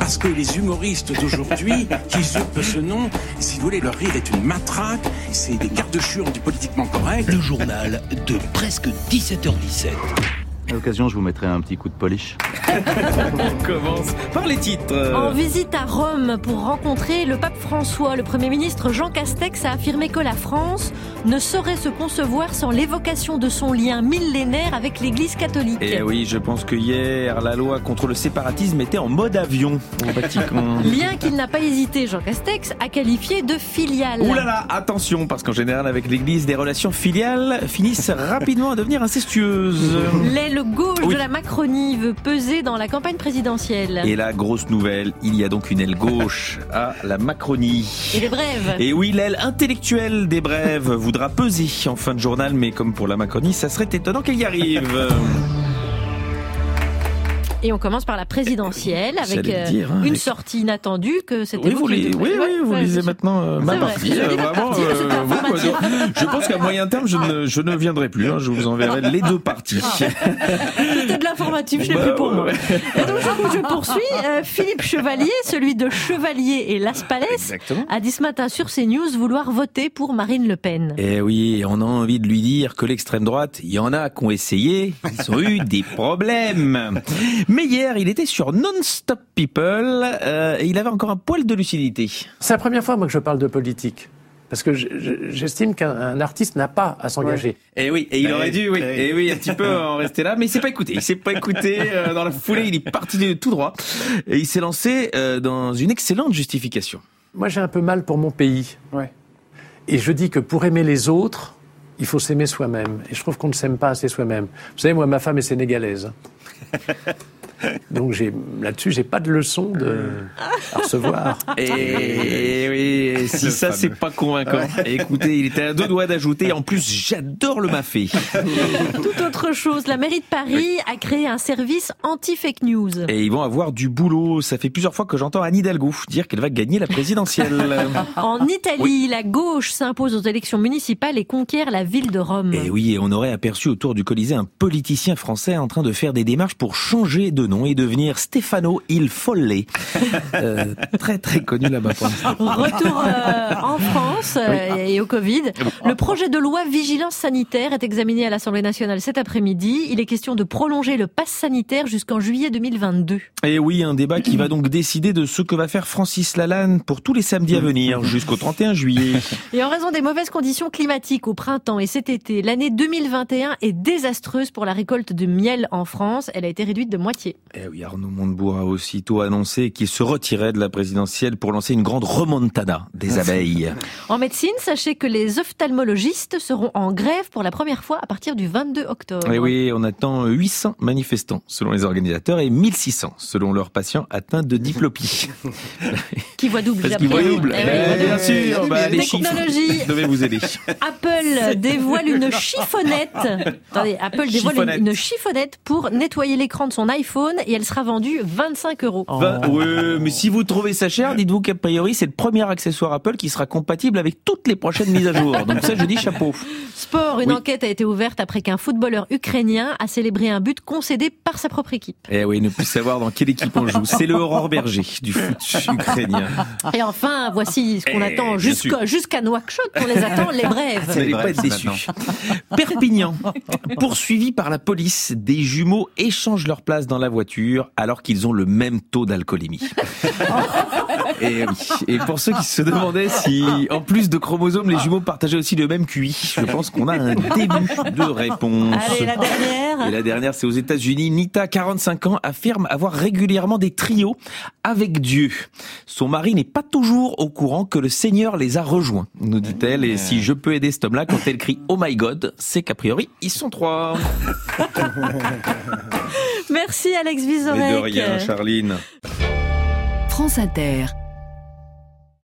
Parce que les humoristes d'aujourd'hui, qui usurpent ce nom, si vous voulez, leur rire est une matraque, c'est des garde-chures du politiquement correct. Le journal de presque 17h17. À l'occasion, je vous mettrai un petit coup de polish. On commence par les titres. En visite à Rome pour rencontrer le pape François, le Premier ministre Jean Castex a affirmé que la France ne saurait se concevoir sans l'évocation de son lien millénaire avec l'Église catholique. Et oui, je pense que hier, la loi contre le séparatisme était en mode avion au Vatican. Lien qu'il n'a pas hésité, Jean Castex, à qualifier de filial. Ouh là là, attention, parce qu'en général, avec l'Église, des relations filiales finissent rapidement à devenir incestueuses. L'aile gauche de la Macronie veut peser dans la campagne présidentielle. Et la grosse nouvelle, il y a donc une aile gauche à la Macronie. Et les brèves. Et oui, l'aile intellectuelle des brèves voudra peser en fin de journal, mais comme pour la Macronie, ça serait étonnant qu'elle y arrive. Et on commence par la présidentielle avec une sortie inattendue que c'était vous lisez maintenant ma partie. Vraiment, je pense qu'à moyen terme, je ne viendrai plus. Je vous enverrai les deux parties. C'était de l'informatif, je l'ai plus pour moi. Et donc je poursuis. Philippe Chevalier, celui de Chevalier et Las Palais, a dit ce matin sur CNews vouloir voter pour Marine Le Pen. Et oui, on a envie de lui dire que l'extrême droite, il y en a qui ont essayé, ils ont eu des problèmes. Mais hier, il était sur Non-Stop People et il avait encore un poil de lucidité. C'est la première fois, moi, que je parle de politique. Parce que j'estime qu'un artiste n'a pas à s'engager. Ouais. Et oui, et il aurait dû, et oui, un petit peu en rester là, mais il s'est pas écouté. Dans la foulée, il est parti tout droit et il s'est lancé dans une excellente justification. Moi, j'ai un peu mal pour mon pays. Ouais. Et je dis que pour aimer les autres, il faut s'aimer soi-même. Et je trouve qu'on ne s'aime pas assez soi-même. Vous savez, moi, ma femme est sénégalaise. Donc là-dessus, j'ai pas de leçon à recevoir. Et oui, si ça c'est pas convaincant. Ouais. Écoutez, il était à deux doigts d'ajouter. En plus, j'adore le mafé. Tout autre chose, la mairie de Paris a créé un service anti-fake news. Et ils vont avoir du boulot. Ça fait plusieurs fois que j'entends Anne Hidalgo dire qu'elle va gagner la présidentielle. En Italie, la gauche s'impose aux élections municipales et conquiert la ville de Rome. Et oui, et on aurait aperçu autour du Colisée un politicien français en train de faire des démarches pour changer de nom et devenir Stefano Il Folle. Très très connu là-bas. Retour en France et au Covid. Le projet de loi vigilance sanitaire est examiné à l'Assemblée nationale cet après-midi. Il est question de prolonger le pass sanitaire jusqu'en juillet 2022. Et oui, un débat qui va donc décider de ce que va faire Francis Lalanne pour tous les samedis à venir jusqu'au 31 juillet. Et en raison des mauvaises conditions climatiques au printemps et cet été, l'année 2021 est désastreuse pour la récolte de miel en France. Elle a été réduite de moitié. Eh oui, Arnaud Montebourg a aussitôt annoncé qu'il se retirait de la présidentielle pour lancer une grande remontada des abeilles. En médecine, sachez que les ophtalmologistes seront en grève pour la première fois à partir du 22 octobre. Et oui, on attend 800 manifestants selon les organisateurs et 1600 selon leurs patients atteints de diplopie. Qui voient double. Parce qu'ils voient double. Bien sûr, les chiffres devaient vous aider. Apple dévoile une chiffonnette. Attendez, Apple dévoile une chiffonnette pour nettoyer l'écran de son iPhone et elle sera vendue 25 €. Ouais, mais si vous trouvez ça cher, dites-vous qu'a priori c'est le premier accessoire Apple qui sera compatible avec toutes les prochaines mises à jour. Donc ça, je dis chapeau. Sport, une enquête a été ouverte après qu'un footballeur ukrainien a célébré un but concédé par sa propre équipe. Eh oui, ne plus savoir dans quelle équipe on joue. C'est le Aurore Berger du foot ukrainien. Et enfin, voici ce qu'on attend jusqu'à Nouakchott. On les attend, les brèves. Vous n'allez pas être déçus. Perpignan, poursuivi par la police, des jumeaux échangent leur place dans la voiture alors qu'ils ont le même taux d'alcoolémie. Et pour ceux qui se demandaient si, en plus de chromosomes, les jumeaux partageaient aussi le même QI, je pense qu'on a un début de réponse. Allez, la dernière. Et la dernière, c'est aux États-Unis. Nita, 45 ans, affirme avoir régulièrement des trios avec Dieu. Son mari n'est pas toujours au courant que le Seigneur les a rejoints, nous dit-elle. Et si je peux aider cet homme-là, quand elle crie « Oh my God », c'est qu'a priori, ils sont 3. Merci Alex Vizorek. Mais de rien, Charline. France Inter.